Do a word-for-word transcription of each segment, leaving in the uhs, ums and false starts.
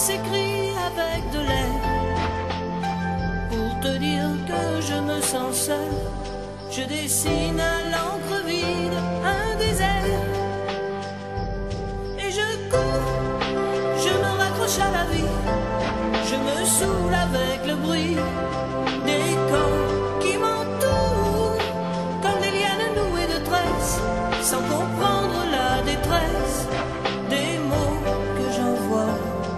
s'écrit avec de l'air. Pour te dire que je me sens seul, je dessine à l'encre vide un désert. Et je cours, je me raccroche à la vie, je me saoule avec le bruit des corps qui m'entourent, comme des lianes nouées de tresses, sans comprendre la détresse des mots que j'envoie.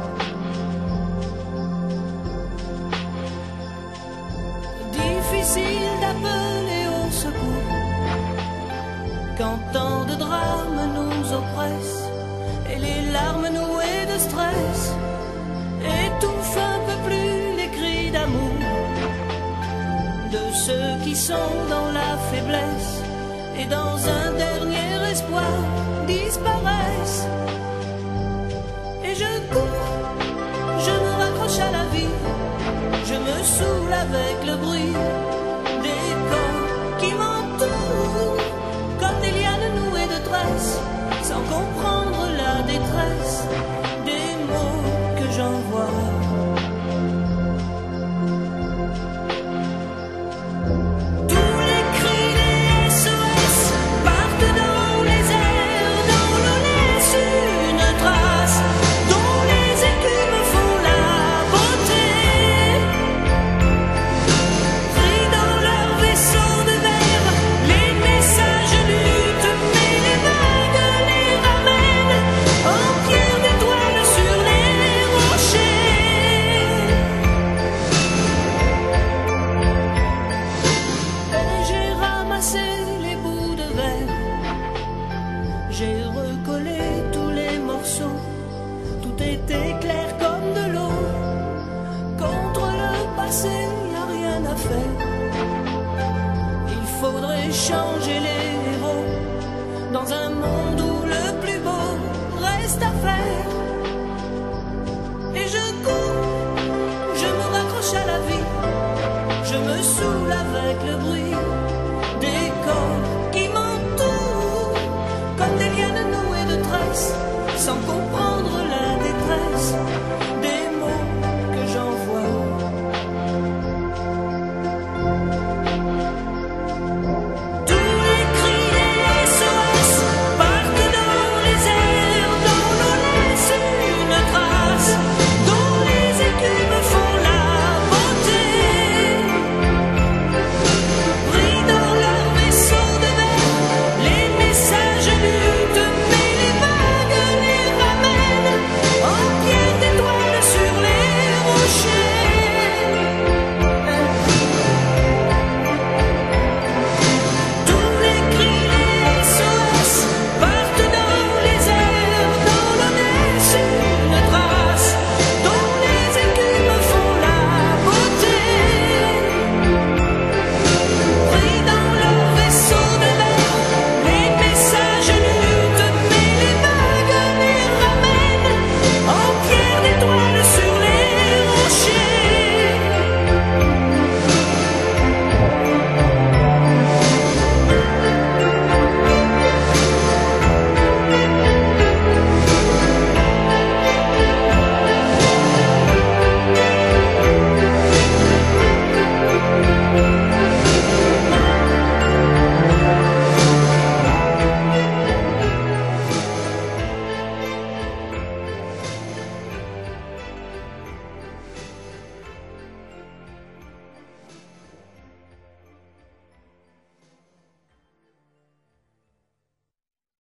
Difficile d'appeler au secours quand tant de drames nous oppressent et les larmes nouées de stress étouffent un peu plus les cris d'amour de ceux qui sont dans la faiblesse et dans un dernier espoir disparaissent. Et je cours, je me raccroche à la vie, je me saoule avec le bruit des corps qui m'entourent, comme des lianes nouées de tresses, sans comprendre la détresse des mots que j'envoie. J'ai recollé tous les morceaux, tout était clair comme de l'eau. Contre le passé, y a rien à faire. Il faudrait changer les héros dans un monde où le plus beau reste à faire. Et je cours, je me raccroche à la vie, je me saoule avec le bruit des corps